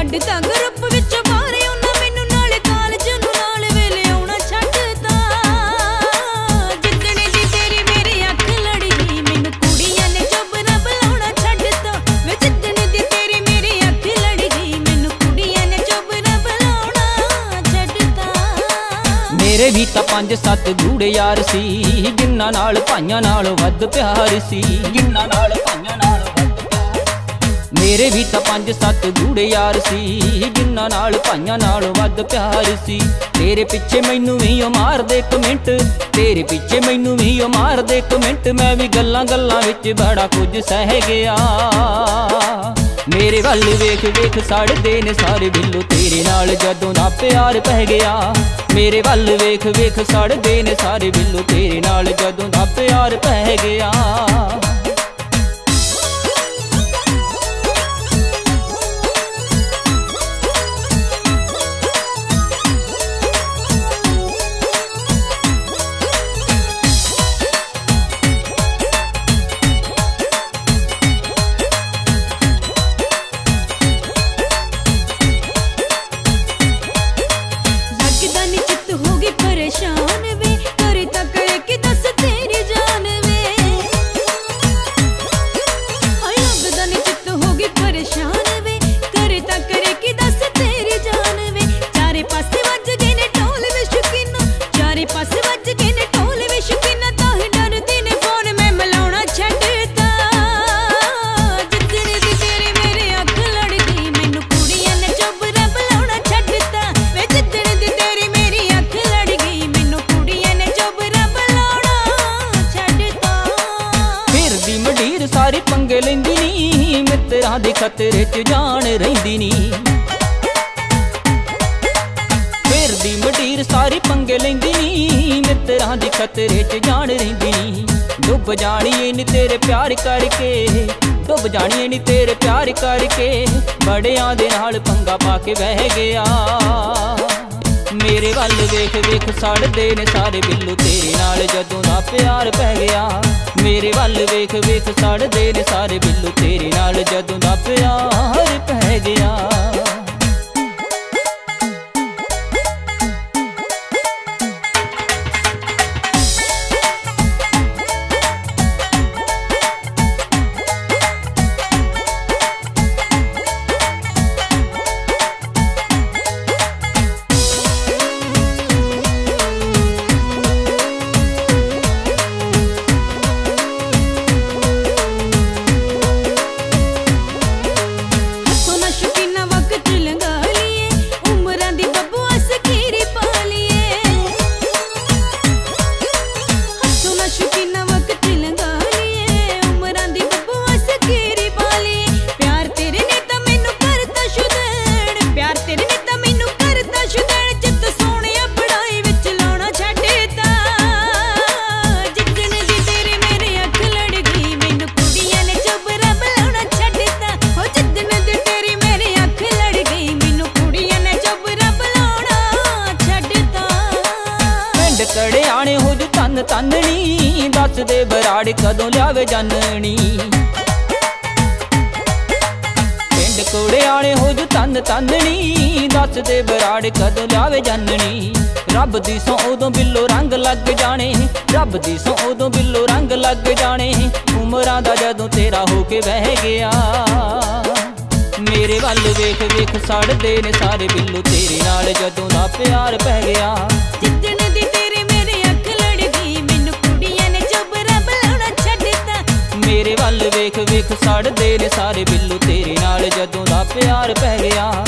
ਕੱਢਤਾ ਗਰੁੱਪ ਵਿੱਚੋਂ ਬਾਹਰ ਉਹਨਾਂ ਮੈਨੂੰ ਨਾਲ ਕਾਲਜ ਨੂੰ ਨਾਲ ਵੇਲੇ ਆਉਣਾ ਛੱਡਤਾ। ਜਿੱਦਣ ਦੀ ਤੇਰੀ ਮੇਰੀ ਅੱਖ ਲੜੀ ਗਈ ਮੈਨੂੰ ਕੁੜੀਆਂ ਨੇ ਚੁੱਪ ਨਾ ਬੁਲਾਉਣਾ ਛੱਡਤਾ। ਵੇ ਜਿੱਦਣ ਦੀ ਤੇਰੀ ਮੇਰੀ ਅੱਖ ਲੜੀ ਗਈ ਮੈਨੂੰ ਕੁੜੀਆਂ ਨੇ ਚੁੱਪ ਨਾ ਬੁਲਾਉਣਾ ਛੱਡਤਾ। ਮੇਰੇ ਵੀ ਤਾਂ 5-7 ਗੂੜੇ ਯਾਰ ਸੀ ਜਿਨ੍ਹਾਂ ਨਾਲ ਭਾਈਆਂ ਨਾਲੋਂ ਵੱਧ ਪਿਆਰ ਸੀ, ਜਿਨ੍ਹਾਂ ਨਾਲ ਭਾਈਆਂ ਨਾਲੋਂ ਵੱਧ ਪਿਆਰ। ਮੇਰੇ ਵੀ ਤਾਂ 5-7 ਗੂੜੇ ਯਾਰ ਸੀ ਜਿਨ੍ਹਾਂ ਨਾਲ ਭਾਈਆਂ ਨਾਲੋਂ ਵੱਧ ਪਿਆਰ ਸੀ। ਤੇਰੇ ਪਿੱਛੇ ਮੈਨੂੰ ਵੀ ਉਹ ਮਾਰਦੇ ਕਮੈਂਟ, ਤੇਰੇ ਪਿੱਛੇ ਮੈਨੂੰ ਵੀ ਉਹ ਮਾਰਦੇ ਕਮੈਂਟ। ਮੈਂ ਵੀ ਗੱਲਾਂ ਗੱਲਾਂ ਵਿੱਚ ਬੜਾ ਕੁਝ ਸਹਿ ਗਿਆ। ਮੇਰੇ ਵੱਲ ਵੇਖ ਵੇਖ ਸੜਦੇ ਨੇ ਸਾਰੇ ਬਿੱਲੋ ਤੇਰੇ ਨਾਲ ਜਦੋਂ ਦਾ ਪਿਆਰ ਪੈ ਗਿਆ। ਮੇਰੇ ਵੱਲ ਵੇਖ ਵੇਖ ਸੜਦੇ ਨੇ ਸਾਰੇ ਬਿੱਲੋ ਤੇਰੇ ਨਾਲ ਜਦੋਂ ਦਾ ਪਿਆਰ ਪੈ ਗਿਆ। परेशान वे करे ता करे कि दस तेरी जान वे। हाय लगदा नी चित होगी परेशान वे करे ता करे कि दस तेरी जान वे। चारे पासे वज गए ने ढोल वे शौकीना, चारे पासे वज गए ने ढोल वे शौकीना। ताही डरदी ने फोन मैं मिलाउणा छड्डता। जिद्दण दी तेरी मेरी अख लड़ गई मैनू कुड़ियां ने चुप ना बुलाउणा छड्डता। वे जिद्दण दी तेरी मेरी अख लड़ गई मैनू कुड़ियां ने चुप ना बुलाउणा छड्डता। फिरदी मंडीर सारी पंगे लैंदी नी मित्रां दे खतरे च जान रहिंदी नी। फिरदी मंडीर सारी पंगे लैंदी नी मित्रां दे खतरे च जान रहिंदी नी। डुब जाणीए नी तेरे प्यार करके, डुब जाणीए नी तेरे प्यार करके। बड़ियां दे नाल पंगा पा के बह गया। मेरे वल वेख वेख सड़दे ने सारे बिल्लो तेरे नाल जदों दा प्यार पै गया। मेरे वल वेख वेख सड़दे ने सारे बिल्लो तेरे नाल जदों दा प्यार पै गया। कड़ियाने हो जू तन तननी दस दे बराड़ कदों लियावे जाननी। पिंड कड़ियाने हो जू तन तननी दस दे बराड़ कदों लियावे जाननी। रब दी सौ उदों बिल्लो रंग लग जाने, रब दी सौ उदों बिल्लो रंग लग जाने। उमरां दा जदों तेरा होके बह गया। मेरे वल वेख वेख सड़दे ने सारे बिल्लो तेरे नाल जदों दा प्यार पै गया। जिद्दण दी तेरी मेरी अख लड़ गई मैनू कुड़ियां ने चुप ना बुलाउणा छड्डता। मेरे वल वेख वेख सड़दे ने सारे बिल्लो तेरे नाल जदों दा प्यार पै गया।